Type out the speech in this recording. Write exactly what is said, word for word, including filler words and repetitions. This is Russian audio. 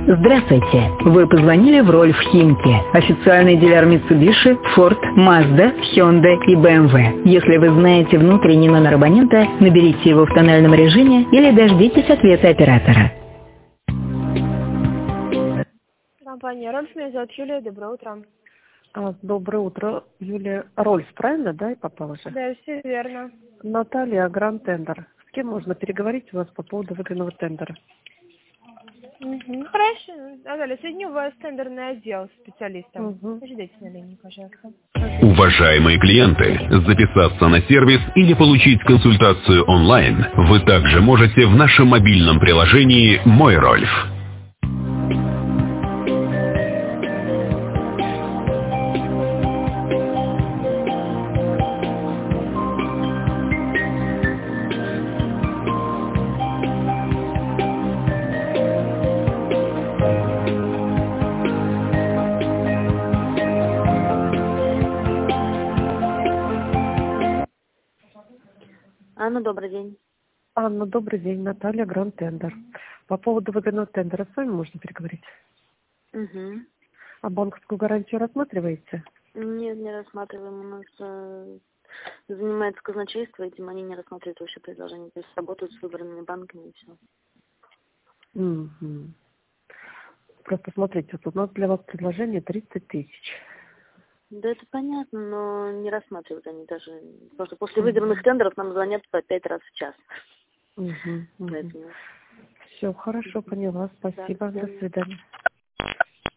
Здравствуйте! Вы позвонили в Рольф Химки, официальный дилер Mitsubishi, Ford, Mazda, Hyundai и бэ эм вэ. Если вы знаете внутренний номер абонента, наберите его в тональном режиме или дождитесь ответа оператора. Компания Рольф, меня зовут Юлия, доброе утро. А, доброе утро, Юлия. Рольф, правильно, да, я попала же? Да, все верно. Наталья, Гранд Тендер. С кем можно переговорить у вас по поводу выгодного тендера? Угу. Хорошо. Наталья, соединю вас в тендерный отдел с специалистом. Угу. Ждите на линии, пожалуйста. Уважаемые клиенты, записаться на сервис или получить консультацию онлайн вы также можете в нашем мобильном приложении «Мой Рольф». Анна, добрый день. Анна, добрый день. Наталья, Гранд Тендер. По поводу выгодного тендера с вами можно переговорить? Угу. А банковскую гарантию рассматриваете? Нет, не рассматриваем. У нас э, занимается казначейство, этим они не рассматривают вообще предложение. То есть работают с выбранными банками и все. Угу. Просто смотрите, вот у нас для вас предложение тридцать тысяч. Да, это понятно, но не рассматривают они даже. Потому что после выигранных тендеров нам звонят по пять раз в час. Угу, угу. Поэтому... Все, хорошо, поняла. Спасибо. Да, до свидания.